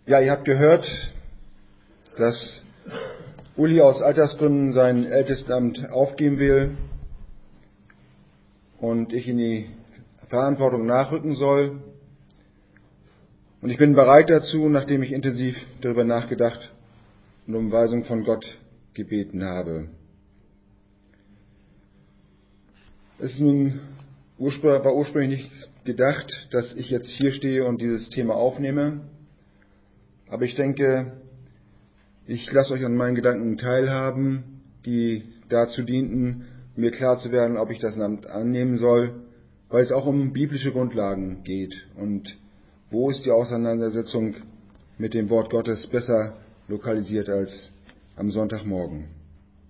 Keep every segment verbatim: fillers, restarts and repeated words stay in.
Ja, ihr habt gehört, dass Uli aus Altersgründen sein Ältestenamt aufgeben will und ich in die Verantwortung nachrücken soll. Und ich bin bereit dazu, nachdem ich intensiv darüber nachgedacht und um Weisung von Gott gebeten habe. Es ist nun war ursprünglich nicht gedacht, dass ich jetzt hier stehe und dieses Thema aufnehme. Aber ich denke, ich lasse euch an meinen Gedanken teilhaben, die dazu dienten, mir klar zu werden, ob ich das Amt annehmen soll, weil es auch um biblische Grundlagen geht. Und wo ist die Auseinandersetzung mit dem Wort Gottes besser lokalisiert als am Sonntagmorgen?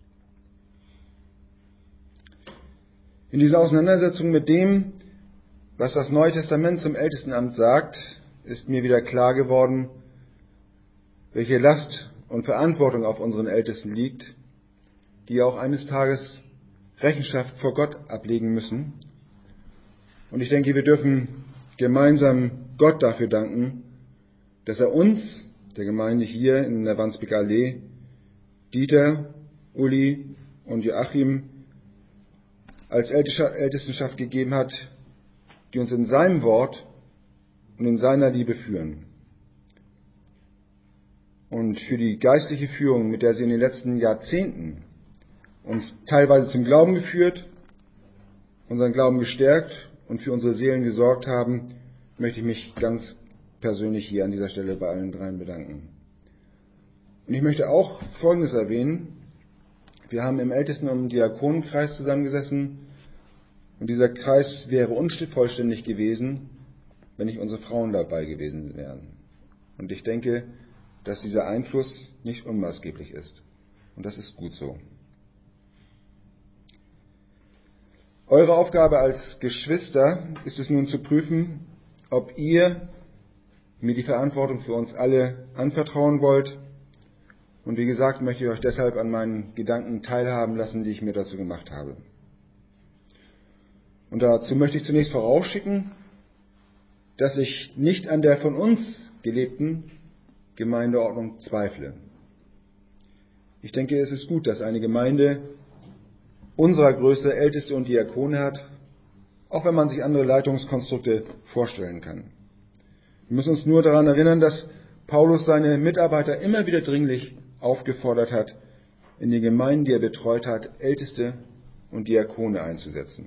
In dieser Auseinandersetzung mit dem, was das Neue Testament zum Ältestenamt sagt, ist mir wieder klar geworden, welche Last und Verantwortung auf unseren Ältesten liegt, die auch eines Tages Rechenschaft vor Gott ablegen müssen. Und ich denke, wir dürfen gemeinsam Gott dafür danken, dass er uns, der Gemeinde hier in der Wandsbeker Allee, Dieter, Uli und Joachim als Ältestenschaft gegeben hat, die uns in seinem Wort und in seiner Liebe führen. Und für die geistliche Führung, mit der sie in den letzten Jahrzehnten uns teilweise zum Glauben geführt, unseren Glauben gestärkt und für unsere Seelen gesorgt haben, möchte ich mich ganz persönlich hier an dieser Stelle bei allen dreien bedanken. Und ich möchte auch Folgendes erwähnen. Wir haben im Ältesten- und Diakonenkreis zusammengesessen und dieser Kreis wäre unvollständig gewesen, wenn nicht unsere Frauen dabei gewesen wären. Und ich denke, dass dieser Einfluss nicht unmaßgeblich ist. Und das ist gut so. Eure Aufgabe als Geschwister ist es nun zu prüfen, ob ihr mir die Verantwortung für uns alle anvertrauen wollt. Und wie gesagt, möchte ich euch deshalb an meinen Gedanken teilhaben lassen, die ich mir dazu gemacht habe. Und dazu möchte ich zunächst vorausschicken, dass ich nicht an der von uns gelebten Gemeindeordnung zweifle. Ich denke, es ist gut, dass eine Gemeinde unserer Größe Älteste und Diakone hat, auch wenn man sich andere Leitungskonstrukte vorstellen kann. Wir müssen uns nur daran erinnern, dass Paulus seine Mitarbeiter immer wieder dringlich aufgefordert hat, in den Gemeinden, die er betreut hat, Älteste und Diakone einzusetzen.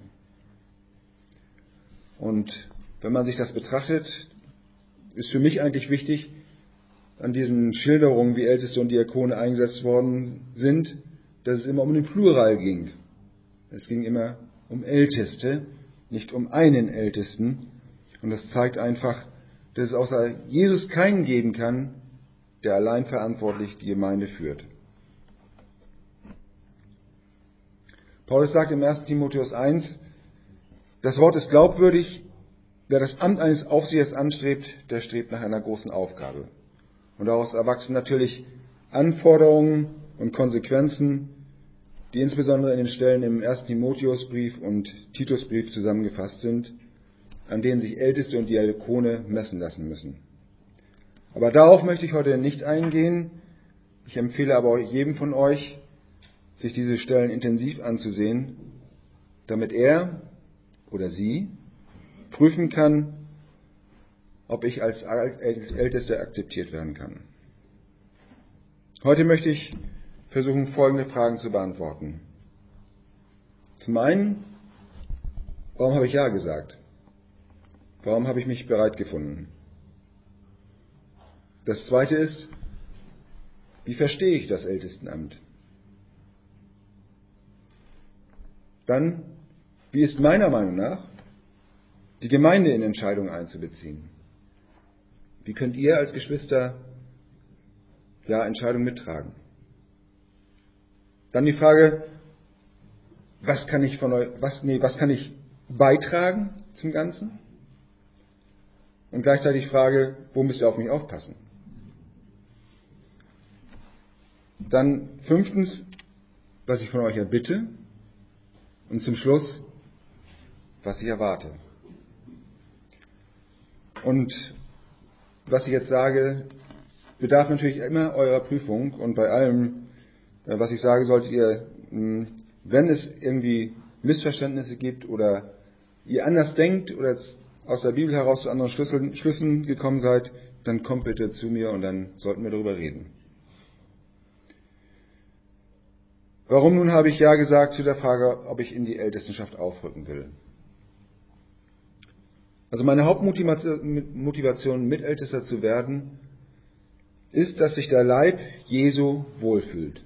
Und wenn man sich das betrachtet, ist für mich eigentlich wichtig, an diesen Schilderungen, wie Älteste und Diakone eingesetzt worden sind, dass es immer um den Plural ging. Es ging immer um Älteste, nicht um einen Ältesten. Und das zeigt einfach, dass es außer Jesus keinen geben kann, der allein verantwortlich die Gemeinde führt. Paulus sagt im ersten Timotheus eins, das Wort ist glaubwürdig, wer das Amt eines Aufsehers anstrebt, der strebt nach einer großen Aufgabe. Und daraus erwachsen natürlich Anforderungen und Konsequenzen, die insbesondere in den Stellen im ersten Timotheusbrief und Titusbrief zusammengefasst sind, an denen sich Älteste und Diakone messen lassen müssen. Aber darauf möchte ich heute nicht eingehen. Ich empfehle aber jedem von euch, sich diese Stellen intensiv anzusehen, damit er oder sie prüfen kann, ob ich als Ältester akzeptiert werden kann. Heute möchte ich versuchen, folgende Fragen zu beantworten. Zum einen, warum habe ich Ja gesagt? Warum habe ich mich bereit gefunden? Das zweite ist, wie verstehe ich das Ältestenamt? Dann, wie ist meiner Meinung nach die Gemeinde in Entscheidungen einzubeziehen? Wie könnt ihr als Geschwister ja Entscheidungen mittragen? Dann die Frage, was kann ich von euch, was, nee, was kann ich beitragen zum Ganzen? Und gleichzeitig die Frage, wo müsst ihr auf mich aufpassen? Dann fünftens, was ich von euch erbitte. Und zum Schluss, was ich erwarte. Und was ich jetzt sage, bedarf natürlich immer eurer Prüfung und bei allem, was ich sage, solltet ihr, wenn es irgendwie Missverständnisse gibt oder ihr anders denkt oder aus der Bibel heraus zu anderen Schlüssen, Schlüssen gekommen seid, dann kommt bitte zu mir und dann sollten wir darüber reden. Warum nun habe ich ja gesagt zu der Frage, ob ich in die Ältestenschaft aufrücken will? Also meine Hauptmotivation, Mitältester zu werden, ist, dass sich der Leib Jesu wohlfühlt.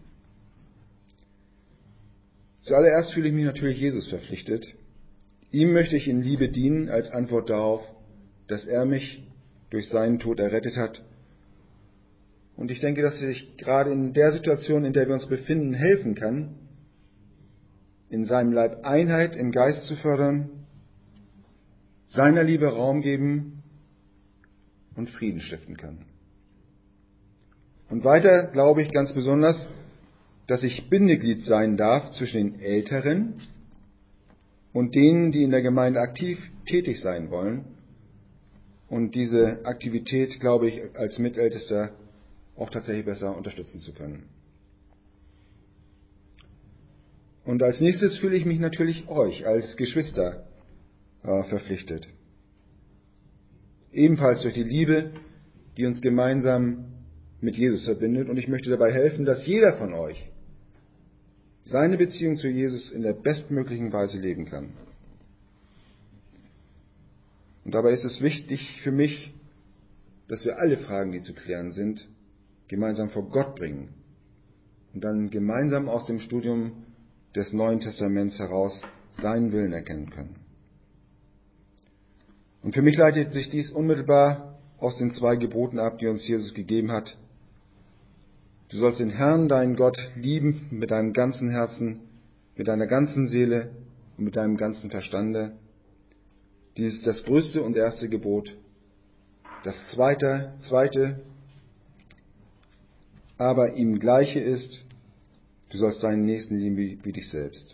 Zuallererst fühle ich mich natürlich Jesus verpflichtet. Ihm möchte ich in Liebe dienen als Antwort darauf, dass er mich durch seinen Tod errettet hat. Und ich denke, dass ich gerade in der Situation, in der wir uns befinden, helfen kann, in seinem Leib Einheit im Geist zu fördern, seiner Liebe Raum geben und Frieden stiften kann. Und weiter glaube ich ganz besonders, dass ich Bindeglied sein darf zwischen den Älteren und denen, die in der Gemeinde aktiv tätig sein wollen. Und diese Aktivität, glaube ich, als Mitältester auch tatsächlich besser unterstützen zu können. Und als nächstes fühle ich mich natürlich euch als Geschwister äh, verpflichtet. Ebenfalls durch die Liebe, die uns gemeinsam mit Jesus verbindet. Und ich möchte dabei helfen, dass jeder von euch seine Beziehung zu Jesus in der bestmöglichen Weise leben kann. Und dabei ist es wichtig für mich, dass wir alle Fragen, die zu klären sind, gemeinsam vor Gott bringen und dann gemeinsam aus dem Studium des Neuen Testaments heraus seinen Willen erkennen können. Und für mich leitet sich dies unmittelbar aus den zwei Geboten ab, die uns Jesus gegeben hat. Du sollst den Herrn, deinen Gott, lieben mit deinem ganzen Herzen, mit deiner ganzen Seele und mit deinem ganzen Verstande. Dies ist das größte und erste Gebot. Das zweite, zweite aber ihm gleiche ist, du sollst deinen Nächsten lieben wie, wie dich selbst.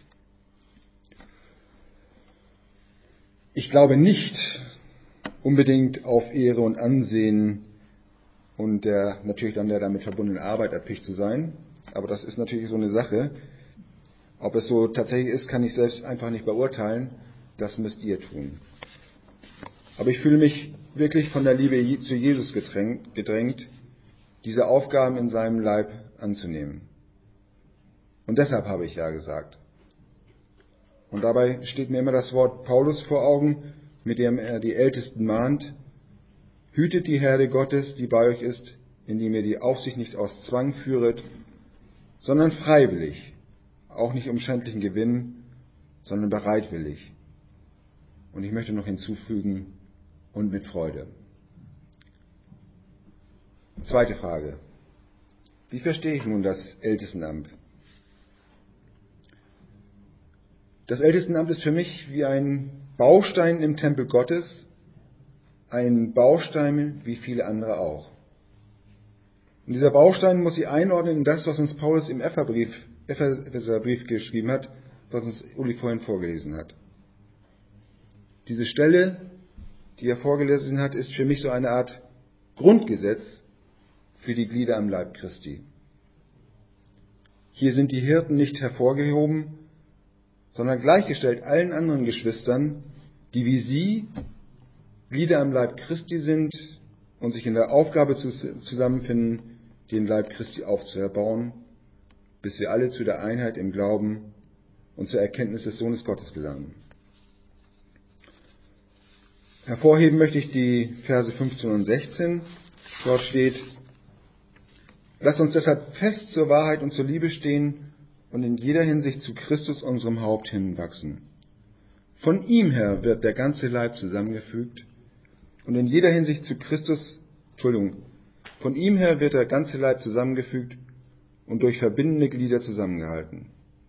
Ich glaube nicht unbedingt auf Ehre und Ansehen und der, natürlich dann der damit verbundenen Arbeit erpicht zu sein, aber das ist natürlich so eine Sache. Ob es so tatsächlich ist, kann ich selbst einfach nicht beurteilen. Das müsst ihr tun. Aber ich fühle mich wirklich von der Liebe zu Jesus gedrängt, gedrängt diese Aufgaben in seinem Leib anzunehmen. Und deshalb habe ich ja gesagt. Und dabei steht mir immer das Wort Paulus vor Augen, mit dem er die Ältesten mahnt: Hütet die Herde Gottes, die bei euch ist, indem ihr die Aufsicht nicht aus Zwang führet, sondern freiwillig, auch nicht um schändlichen Gewinn, sondern bereitwillig. Und ich möchte noch hinzufügen, und mit Freude. Zweite Frage. Wie verstehe ich nun das Ältestenamt? Das Ältestenamt ist für mich wie ein Baustein im Tempel Gottes, ein Baustein wie viele andere auch. Und dieser Baustein muss sich einordnen in das, was uns Paulus im Epheserbrief, Epheserbrief geschrieben hat, was uns Uli vorhin vorgelesen hat. Diese Stelle, die er vorgelesen hat, ist für mich so eine Art Grundgesetz für die Glieder am Leib Christi. Hier sind die Hirten nicht hervorgehoben, sondern gleichgestellt allen anderen Geschwistern, die wie sie Glieder am Leib Christi sind und sich in der Aufgabe zusammenfinden, den Leib Christi aufzuerbauen, bis wir alle zu der Einheit im Glauben und zur Erkenntnis des Sohnes Gottes gelangen. Hervorheben möchte ich die Verse fünfzehn und sechzehn. Dort steht: Lasst uns deshalb fest zur Wahrheit und zur Liebe stehen und in jeder Hinsicht zu Christus, unserem Haupt, hinwachsen. Von ihm her wird der ganze Leib zusammengefügt und in jeder Hinsicht zu Christus, Entschuldigung, von ihm her wird der ganze Leib zusammengefügt und durch verbindende Glieder zusammengehalten.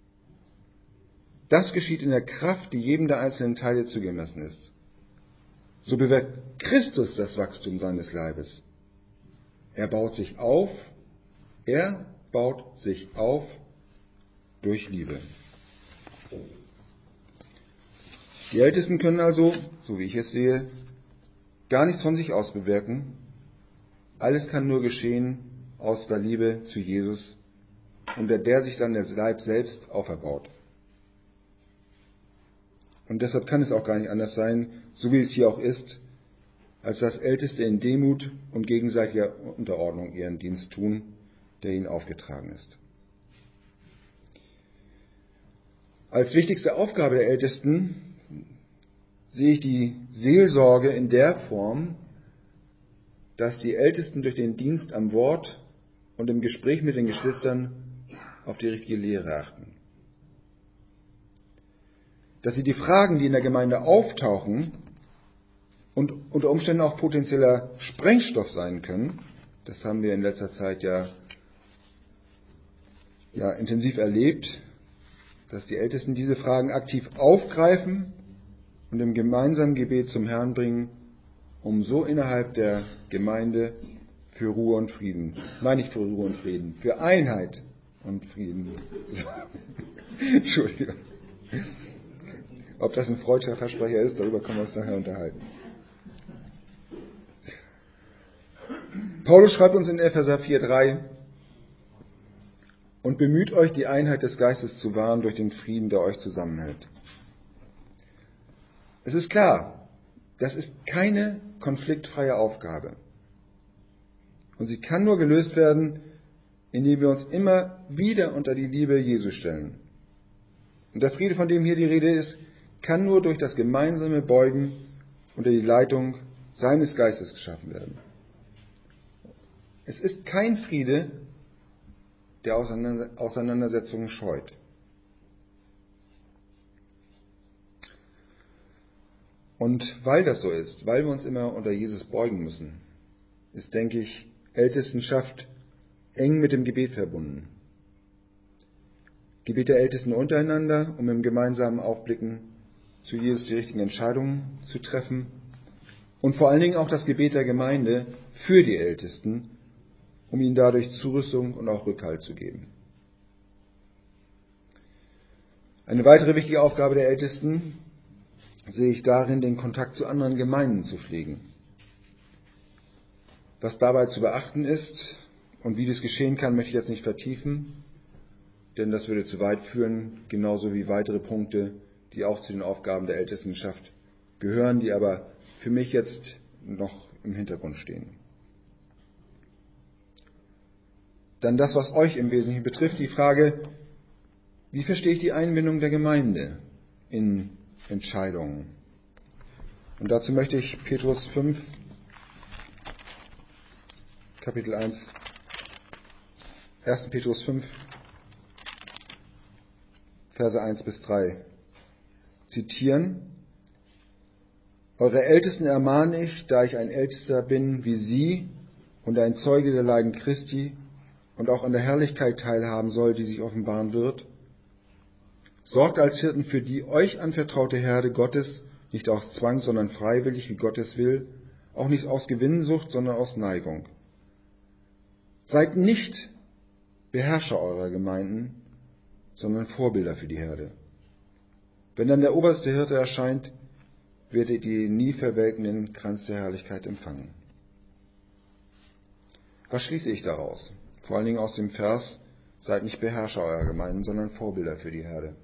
Das geschieht in der Kraft, die jedem der einzelnen Teile zugemessen ist. So bewirkt Christus das Wachstum seines Leibes. Er baut sich auf, er baut sich auf durch Liebe. Die Ältesten können also, so wie ich es sehe, gar nichts von sich aus bewirken, Alles kann nur geschehen aus der Liebe zu Jesus, unter der sich dann der Leib selbst auferbaut. Und deshalb kann es auch gar nicht anders sein, so wie es hier auch ist, als dass Älteste in Demut und gegenseitiger Unterordnung ihren Dienst tun, der ihnen aufgetragen ist. Als wichtigste Aufgabe der Ältesten sehe ich die Seelsorge in der Form, dass die Ältesten durch den Dienst am Wort und im Gespräch mit den Geschwistern auf die richtige Lehre achten. Dass sie die Fragen, die in der Gemeinde auftauchen und unter Umständen auch potenzieller Sprengstoff sein können, das haben wir in letzter Zeit ja, ja intensiv erlebt, dass die Ältesten diese Fragen aktiv aufgreifen und im gemeinsamen Gebet zum Herrn bringen, um so innerhalb der Gemeinde für Ruhe und Frieden, meine ich für Ruhe und Frieden, für Einheit und Frieden. So. Entschuldigung. Ob das ein freudscher Versprecher ist, darüber können wir uns nachher unterhalten. Paulus schreibt uns in Epheser vier drei: Und bemüht euch, die Einheit des Geistes zu wahren durch den Frieden, der euch zusammenhält. Es ist klar, das ist keine konfliktfreie Aufgabe. Und sie kann nur gelöst werden, indem wir uns immer wieder unter die Liebe Jesu stellen. Und der Friede, von dem hier die Rede ist, kann nur durch das gemeinsame Beugen unter die Leitung seines Geistes geschaffen werden. Es ist kein Friede, der Auseinandersetzungen scheut. Und weil das so ist, weil wir uns immer unter Jesus beugen müssen, ist, denke ich, Ältestenschaft eng mit dem Gebet verbunden. Gebet der Ältesten untereinander, um im gemeinsamen Aufblicken zu Jesus die richtigen Entscheidungen zu treffen, und vor allen Dingen auch das Gebet der Gemeinde für die Ältesten, um ihnen dadurch Zurüstung und auch Rückhalt zu geben. Eine weitere wichtige Aufgabe der Ältesten sehe ich darin, den Kontakt zu anderen Gemeinden zu pflegen. Was dabei zu beachten ist und wie das geschehen kann, möchte ich jetzt nicht vertiefen, denn das würde zu weit führen, genauso wie weitere Punkte, die auch zu den Aufgaben der Ältestenschaft gehören, die aber für mich jetzt noch im Hintergrund stehen. Dann das, was euch im Wesentlichen betrifft, die Frage, wie verstehe ich die Einbindung der Gemeinde in Entscheidungen? Und dazu möchte ich Petrus fünf, Kapitel eins, erster Petrus fünf, Verse eins bis drei zitieren. Eure Ältesten ermahne ich, da ich ein Ältester bin wie sie und ein Zeuge der Leiden Christi und auch an der Herrlichkeit teilhaben soll, die sich offenbaren wird. Sorgt als Hirten für die euch anvertraute Herde Gottes, nicht aus Zwang, sondern freiwillig, wie Gott es will, auch nicht aus Gewinnsucht, sondern aus Neigung. Seid nicht Beherrscher eurer Gemeinden, sondern Vorbilder für die Herde. Wenn dann der oberste Hirte erscheint, werdet ihr den nie verwelkenden Kranz der Herrlichkeit empfangen. Was schließe ich daraus? Vor allen Dingen aus dem Vers, seid nicht Beherrscher eurer Gemeinden, sondern Vorbilder für die Herde.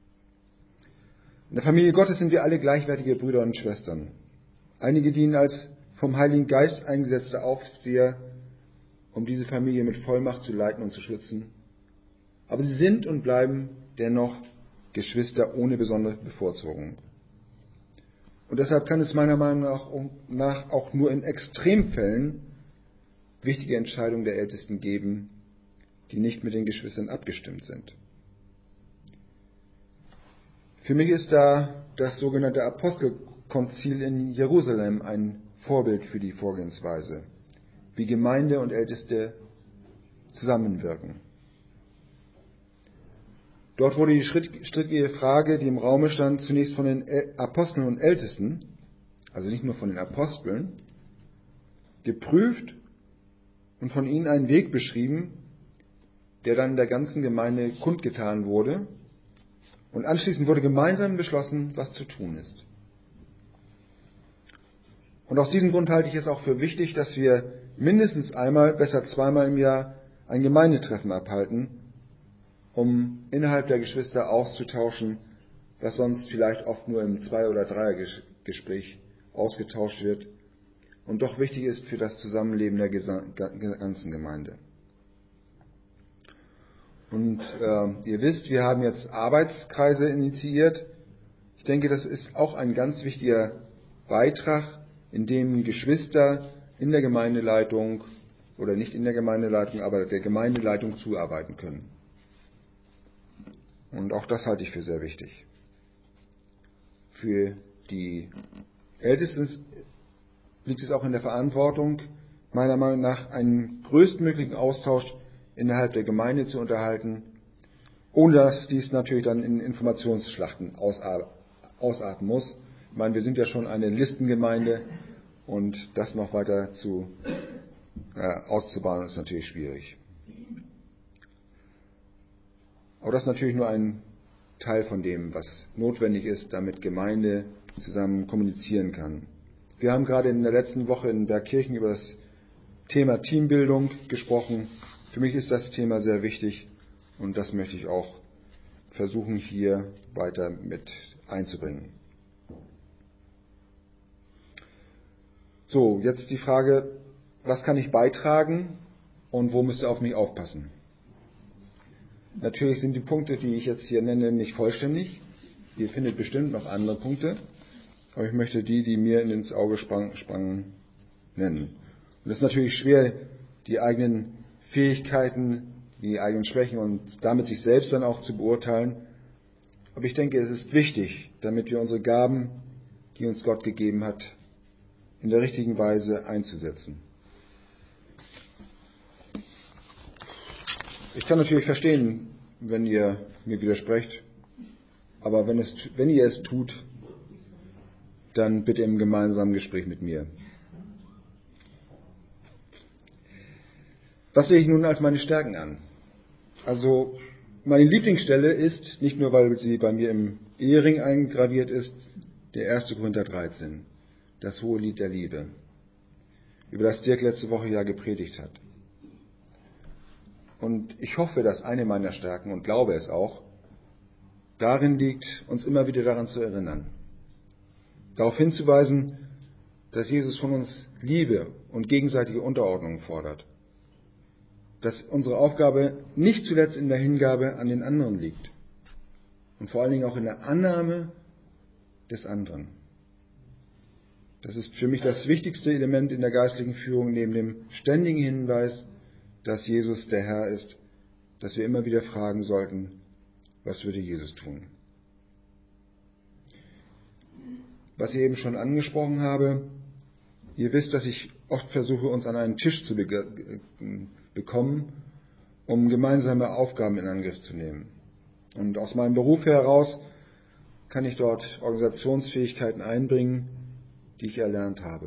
In der Familie Gottes sind wir alle gleichwertige Brüder und Schwestern. Einige dienen als vom Heiligen Geist eingesetzte Aufseher, um diese Familie mit Vollmacht zu leiten und zu schützen. Aber sie sind und bleiben dennoch Geschwister ohne besondere Bevorzugung. Und deshalb kann es meiner Meinung nach auch nur in Extremfällen wichtige Entscheidungen der Ältesten geben, die nicht mit den Geschwistern abgestimmt sind. Für mich ist da das sogenannte Apostelkonzil in Jerusalem ein Vorbild für die Vorgehensweise, wie Gemeinde und Älteste zusammenwirken. Dort wurde die strittige Frage, die im Raume stand, zunächst von den Aposteln und Ältesten, also nicht nur von den Aposteln, geprüft und von ihnen einen Weg beschrieben, der dann der ganzen Gemeinde kundgetan wurde. Und anschließend wurde gemeinsam beschlossen, was zu tun ist. Und aus diesem Grund halte ich es auch für wichtig, dass wir mindestens einmal, besser zweimal im Jahr ein Gemeindetreffen abhalten, um innerhalb der Geschwister auszutauschen, was sonst vielleicht oft nur im Zwei- oder Dreiergespräch ausgetauscht wird und doch wichtig ist für das Zusammenleben der ganzen Gemeinde. Und äh, ihr wisst, wir haben jetzt Arbeitskreise initiiert. Ich denke, das ist auch ein ganz wichtiger Beitrag, in dem Geschwister in der Gemeindeleitung oder nicht in der Gemeindeleitung, aber der Gemeindeleitung zuarbeiten können. Und auch das halte ich für sehr wichtig. Für die Ältesten liegt es auch in der Verantwortung, meiner Meinung nach einen größtmöglichen Austausch innerhalb der Gemeinde zu unterhalten, ohne dass dies natürlich dann in Informationsschlachten ausarten muss. Ich meine, wir sind ja schon eine Listengemeinde und das noch weiter zu, äh, auszubauen ist natürlich schwierig. Aber das ist natürlich nur ein Teil von dem, was notwendig ist, damit Gemeinde zusammen kommunizieren kann. Wir haben gerade in der letzten Woche in Bergkirchen über das Thema Teambildung gesprochen. Für mich ist das Thema sehr wichtig und das möchte ich auch versuchen, hier weiter mit einzubringen. So, jetzt die Frage, was kann ich beitragen und wo müsst ihr auf mich aufpassen? Natürlich sind die Punkte, die ich jetzt hier nenne, nicht vollständig. Ihr findet bestimmt noch andere Punkte, aber ich möchte die, die mir ins Auge sprangen, nennen. Und es ist natürlich schwer, die eigenen Fähigkeiten, die eigenen Schwächen und damit sich selbst dann auch zu beurteilen. Aber ich denke, es ist wichtig, damit wir unsere Gaben, die uns Gott gegeben hat, in der richtigen Weise einzusetzen. Ich kann natürlich verstehen, wenn ihr mir widersprecht, aber wenn, es, wenn ihr es tut, dann bitte im gemeinsamen Gespräch mit mir. Was sehe ich nun als meine Stärken an? Also meine Lieblingsstelle ist, nicht nur weil sie bei mir im Ehering eingraviert ist, der erste Korinther dreizehn, das hohe Lied der Liebe, über das Dirk letzte Woche ja gepredigt hat. Und ich hoffe, dass eine meiner Stärken, und glaube es auch, darin liegt, uns immer wieder daran zu erinnern. Darauf hinzuweisen, dass Jesus von uns Liebe und gegenseitige Unterordnung fordert. Dass unsere Aufgabe nicht zuletzt in der Hingabe an den anderen liegt. Und vor allen Dingen auch in der Annahme des anderen. Das ist für mich das wichtigste Element in der geistlichen Führung, neben dem ständigen Hinweis, dass Jesus der Herr ist, dass wir immer wieder fragen sollten, was würde Jesus tun? Was ich eben schon angesprochen habe, ihr wisst, dass ich oft versuche, uns an einen Tisch zu be- bekommen, um gemeinsame Aufgaben in Angriff zu nehmen. Und aus meinem Beruf heraus kann ich dort Organisationsfähigkeiten einbringen, die ich erlernt habe.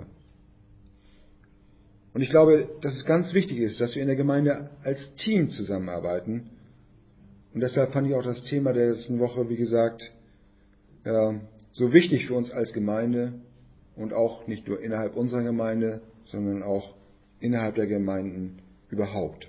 Und ich glaube, dass es ganz wichtig ist, dass wir in der Gemeinde als Team zusammenarbeiten. Und deshalb fand ich auch das Thema der letzten Woche, wie gesagt, so wichtig für uns als Gemeinde und auch nicht nur innerhalb unserer Gemeinde, sondern auch innerhalb der Gemeinden überhaupt.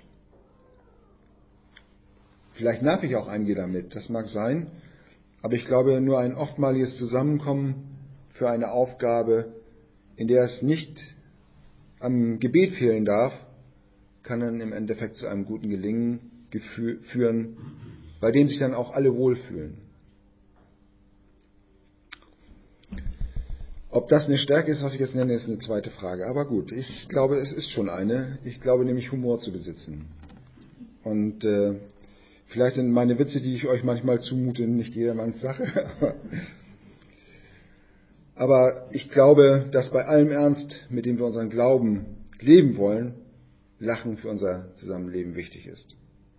Vielleicht nerv ich auch einige damit, das mag sein, aber ich glaube, nur ein oftmaliges Zusammenkommen für eine Aufgabe, in der es nicht am Gebet fehlen darf, kann dann im Endeffekt zu einem guten Gelingen führen, bei dem sich dann auch alle wohlfühlen. Ob das eine Stärke ist, was ich jetzt nenne, ist eine zweite Frage. Aber gut, ich glaube, es ist schon eine. Ich glaube nämlich, Humor zu besitzen. Und äh, vielleicht sind meine Witze, die ich euch manchmal zumute, nicht jedermanns Sache. Aber ich glaube, dass bei allem Ernst, mit dem wir unseren Glauben leben wollen, Lachen für unser Zusammenleben wichtig ist.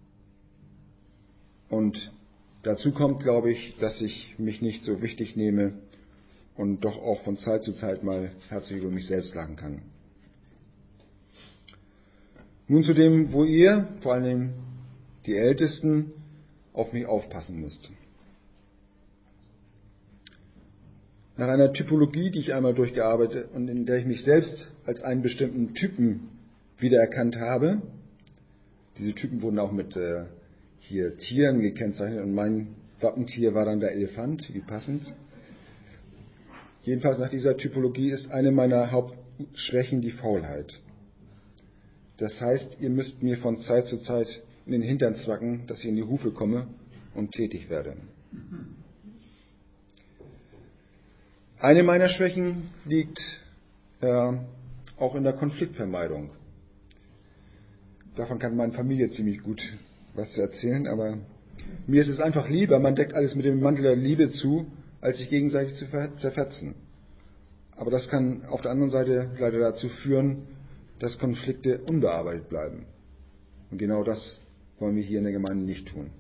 Und dazu kommt, glaube ich, dass ich mich nicht so wichtig nehme und doch auch von Zeit zu Zeit mal herzlich über mich selbst lachen kann. Nun zu dem, wo ihr, vor allen Dingen die Ältesten, auf mich aufpassen müsst. Nach einer Typologie, die ich einmal durchgearbeitet und in der ich mich selbst als einen bestimmten Typen wiedererkannt habe. Diese Typen wurden auch mit äh, hier Tieren gekennzeichnet und mein Wappentier war dann der Elefant, wie passend. Jedenfalls nach dieser Typologie ist eine meiner Hauptschwächen die Faulheit. Das heißt, ihr müsst mir von Zeit zu Zeit in den Hintern zwacken, dass ich in die Hufe komme und tätig werde. Eine meiner Schwächen liegt äh, auch in der Konfliktvermeidung. Davon kann meine Familie ziemlich gut was erzählen, aber mir ist es einfach lieber, man deckt alles mit dem Mantel der Liebe zu, als sich gegenseitig zu zerfetzen. Aber das kann auf der anderen Seite leider dazu führen, dass Konflikte unbearbeitet bleiben. Und genau das wollen wir hier in der Gemeinde nicht tun.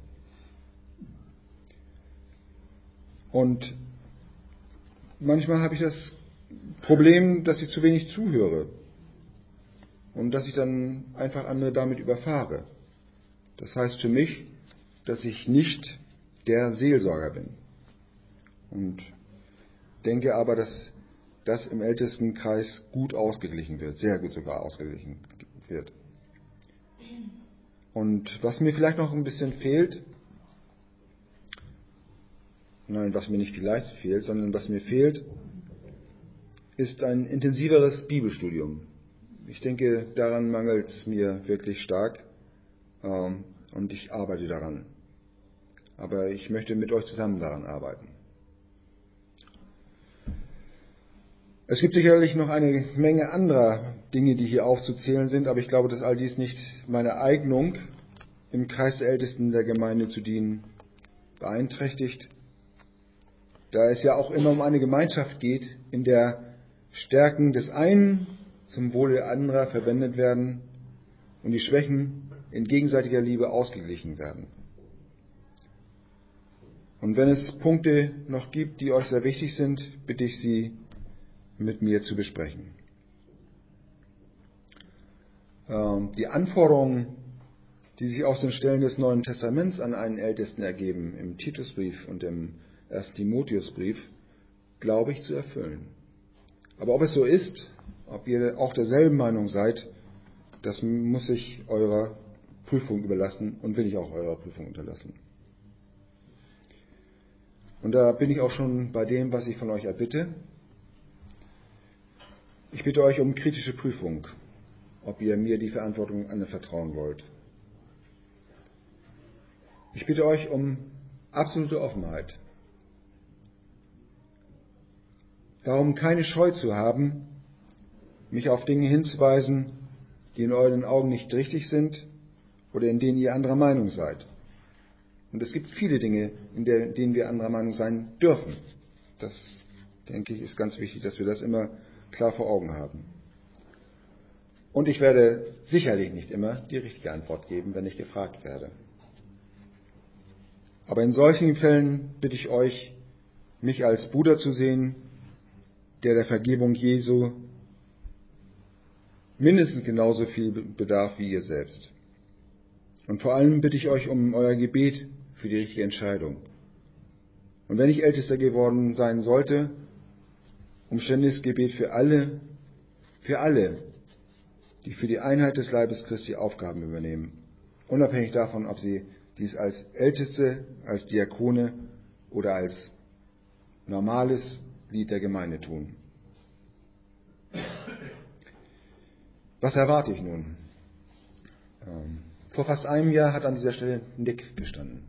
Und manchmal habe ich das Problem, dass ich zu wenig zuhöre und dass ich dann einfach andere damit überfahre. Das heißt für mich, dass ich nicht der Seelsorger bin. Und denke aber, dass das im Ältestenkreis gut ausgeglichen wird, sehr gut sogar ausgeglichen wird. Und was mir vielleicht noch ein bisschen fehlt, nein, was mir nicht vielleicht fehlt, sondern was mir fehlt, ist ein intensiveres Bibelstudium. Ich denke, daran mangelt es mir wirklich stark ähm, und ich arbeite daran. Aber ich möchte mit euch zusammen daran arbeiten. Es gibt sicherlich noch eine Menge anderer Dinge, die hier aufzuzählen sind, aber ich glaube, dass all dies nicht meine Eignung, im Kreis der Ältesten der Gemeinde zu dienen, beeinträchtigt. Da es ja auch immer um eine Gemeinschaft geht, in der Stärken des einen zum Wohle der anderen verwendet werden und die Schwächen in gegenseitiger Liebe ausgeglichen werden. Und wenn es Punkte noch gibt, die euch sehr wichtig sind, bitte ich Sie, mit mir zu besprechen. Die Anforderungen, die sich aus den Stellen des Neuen Testaments an einen Ältesten ergeben, im Titusbrief und im ersten Timotheusbrief, glaube ich zu erfüllen. Aber ob es so ist, ob ihr auch derselben Meinung seid, das muss ich eurer Prüfung überlassen und will ich auch eurer Prüfung unterlassen. Und da bin ich auch schon bei dem, was ich von euch erbitte. Ich bitte euch um kritische Prüfung, ob ihr mir die Verantwortung anvertrauen wollt. Ich bitte euch um absolute Offenheit. Darum keine Scheu zu haben, mich auf Dinge hinzuweisen, die in euren Augen nicht richtig sind oder in denen ihr anderer Meinung seid. Und es gibt viele Dinge, in denen wir anderer Meinung sein dürfen. Das, denke ich, ist ganz wichtig, dass wir das immer klar vor Augen haben. Und ich werde sicherlich nicht immer die richtige Antwort geben, wenn ich gefragt werde. Aber in solchen Fällen bitte ich euch, mich als Bruder zu sehen, der der Vergebung Jesu mindestens genauso viel bedarf wie ihr selbst. Und vor allem bitte ich euch um euer Gebet für die richtige Entscheidung. Und wenn ich Ältester geworden sein sollte, um ständiges Gebet für alle, für alle, die für die Einheit des Leibes Christi Aufgaben übernehmen, unabhängig davon, ob sie dies als Älteste, als Diakone oder als normales Glied der Gemeinde tun. Was erwarte ich nun? Ähm, vor fast einem Jahr hat an dieser Stelle Nick gestanden.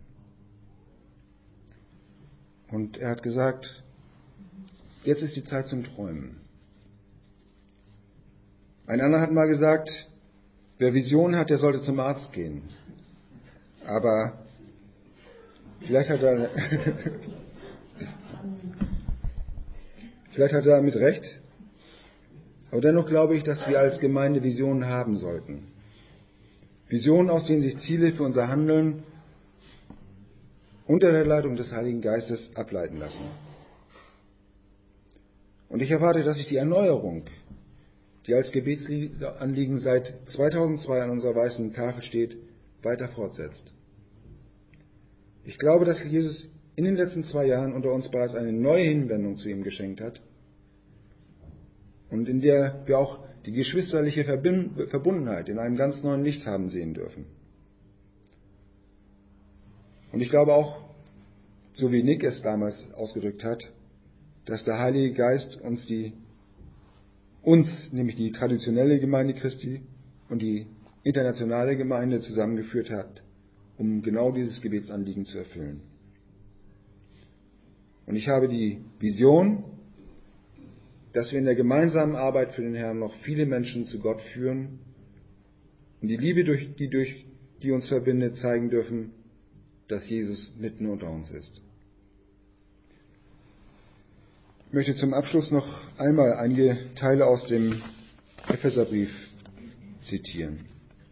Und er hat gesagt, jetzt ist die Zeit zum Träumen. Ein anderer hat mal gesagt, wer Visionen hat, der sollte zum Arzt gehen. Aber vielleicht hat er, vielleicht hat er damit recht. Aber dennoch glaube ich, dass wir als Gemeinde Visionen haben sollten. Visionen, aus denen sich Ziele für unser Handeln unter der Leitung des Heiligen Geistes ableiten lassen. Und ich erwarte, dass sich die Erneuerung, die als Gebetsanliegen seit zweitausendzwei an unserer weißen Tafel steht, weiter fortsetzt. Ich glaube, dass Jesus in den letzten zwei Jahren unter uns bereits eine neue Hinwendung zu ihm geschenkt hat und in der wir auch die geschwisterliche Verbundenheit in einem ganz neuen Licht haben sehen dürfen. Und ich glaube auch, so wie Nick es damals ausgedrückt hat, dass der Heilige Geist uns die, uns, nämlich die traditionelle Gemeinde Christi und die internationale Gemeinde zusammengeführt hat, um genau dieses Gebetsanliegen zu erfüllen. Und ich habe die Vision, dass wir in der gemeinsamen Arbeit für den Herrn noch viele Menschen zu Gott führen und die Liebe, durch, die, durch, die uns verbindet, zeigen dürfen, dass Jesus mitten unter uns ist. Ich möchte zum Abschluss noch einmal einige Teile aus dem Epheserbrief zitieren.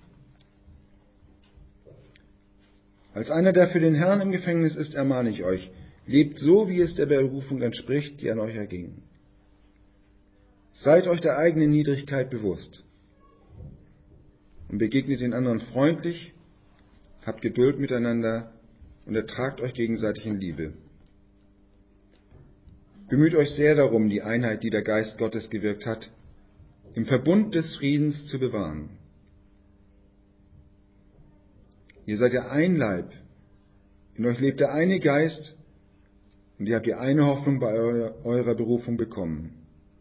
Als einer, der für den Herrn im Gefängnis ist, ermahne ich euch, lebt so, wie es der Berufung entspricht, die an euch erging. Seid euch der eigenen Niedrigkeit bewusst und begegnet den anderen freundlich, habt Geduld miteinander und ertragt euch gegenseitig in Liebe. Bemüht euch sehr darum, die Einheit, die der Geist Gottes gewirkt hat, im Verbund des Friedens zu bewahren. Ihr seid ja ein Leib, in euch lebt der eine Geist und ihr habt die eine Hoffnung bei eurer Berufung bekommen.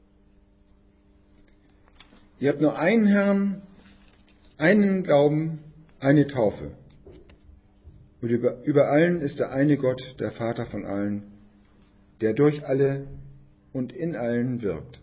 Ihr habt nur einen Herrn, einen Glauben, eine Taufe. Und über, über allen ist der eine Gott, der Vater von allen, der durch alle und in allen wirkt.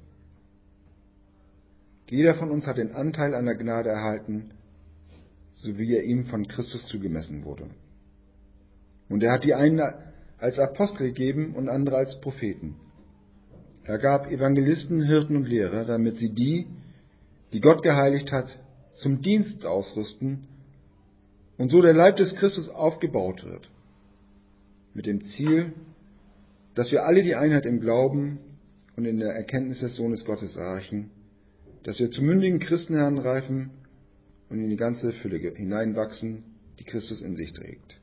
Jeder von uns hat den Anteil an der Gnade erhalten, so wie er ihm von Christus zugemessen wurde. Und er hat die einen als Apostel gegeben und andere als Propheten. Er gab Evangelisten, Hirten und Lehrer, damit sie die, die Gott geheiligt hat, zum Dienst ausrüsten und so der Leib des Christus aufgebaut wird, mit dem Ziel, dass wir alle die Einheit im Glauben und in der Erkenntnis des Sohnes Gottes erreichen, dass wir zu mündigen Christen heranreifen und in die ganze Fülle hineinwachsen, die Christus in sich trägt.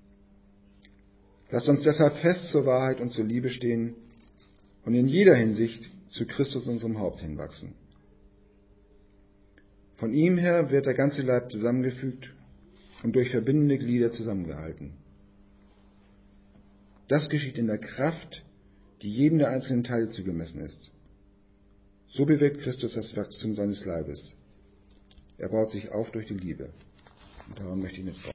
Lasst uns deshalb fest zur Wahrheit und zur Liebe stehen und in jeder Hinsicht zu Christus, unserem Haupt, hinwachsen. Von ihm her wird der ganze Leib zusammengefügt und durch verbindende Glieder zusammengehalten. Das geschieht in der Kraft, die jedem der einzelnen Teile zugemessen ist. So bewirkt Christus das Wachstum seines Leibes. Er baut sich auf durch die Liebe. Und daran möchte ich nicht